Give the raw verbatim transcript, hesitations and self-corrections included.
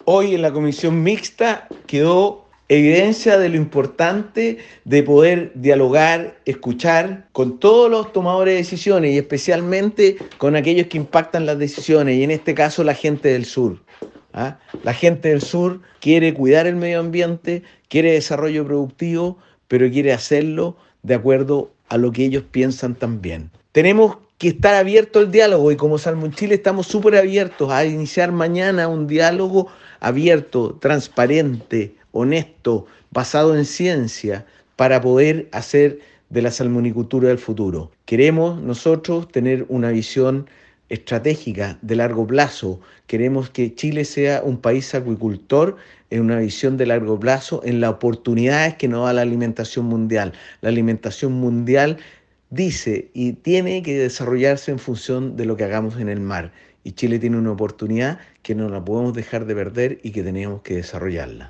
Hoy en la comisión mixta quedó evidencia de lo importante de poder dialogar, escuchar con todos los tomadores de decisiones y especialmente con aquellos que impactan las decisiones, y en este caso la gente del sur. ¿Ah? La gente del sur quiere cuidar el medio ambiente, quiere desarrollo productivo, pero quiere hacerlo de acuerdo a lo que ellos piensan también. Tenemos que estar abiertos al diálogo y como Salmón Chile estamos súper abiertos a iniciar mañana un diálogo abierto, transparente, honesto, basado en ciencia, para poder hacer de la salmonicultura del futuro. Queremos nosotros tener una visión estratégica de largo plazo. Queremos que Chile sea un país acuicultor en una visión de largo plazo, en las oportunidades que nos da la alimentación mundial. La alimentación mundial dice y tiene que desarrollarse en función de lo que hagamos en el mar. Y Chile tiene una oportunidad que no la podemos dejar de perder y que tenemos que desarrollarla.